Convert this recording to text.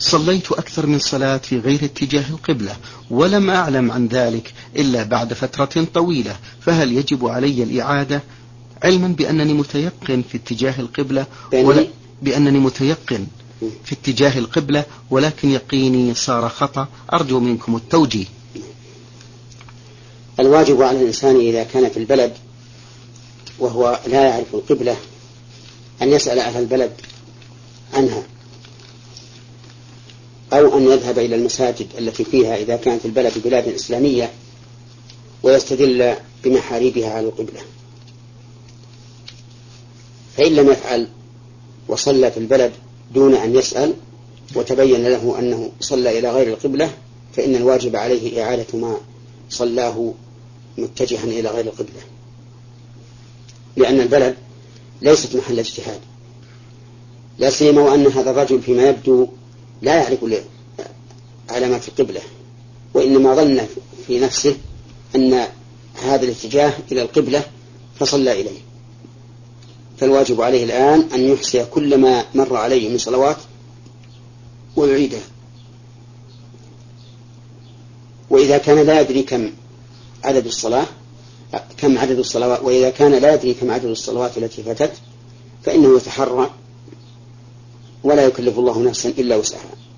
صليت أكثر من صلاة في غير اتجاه القبلة ولم أعلم عن ذلك إلا بعد فترة طويلة، فهل يجب علي الإعادة علما بأنني متيقن في اتجاه القبلة بأنني متيقن في اتجاه القبلة ولكن يقيني صار خطأ؟ أرجو منكم التوجيه. الواجب على الإنسان إذا كان في البلد وهو لا يعرف القبلة أن يسأل أهل البلد عنها، أو أن يذهب إلى المساجد التي فيها إذا كانت البلد بلاد إسلامية ويستدل بمحاريبها على القبلة. فإن لم يفعل وصلى في البلد دون أن يسأل وتبين له أنه صلى إلى غير القبلة فإن الواجب عليه إعادة ما صلاه متجها إلى غير القبلة، لأن البلد ليست محل اجتهاد، لا سيما وأن هذا الرجل فيما يبدو لا يعرف علامات القبلة، وإنما ظن في نفسه أن هذا الاتجاه إلى القبلة فصلى إليه. فالواجب عليه الآن أن يحصي كل ما مر عليه من صلوات ويعيدها. وإذا كان لا يدري كم عدد الصلوات وإذا كان لا يدري كم عدد الصلوات التي فاتت فإنه يتحرى ولا يكلف الله نفسا إلا وسعها.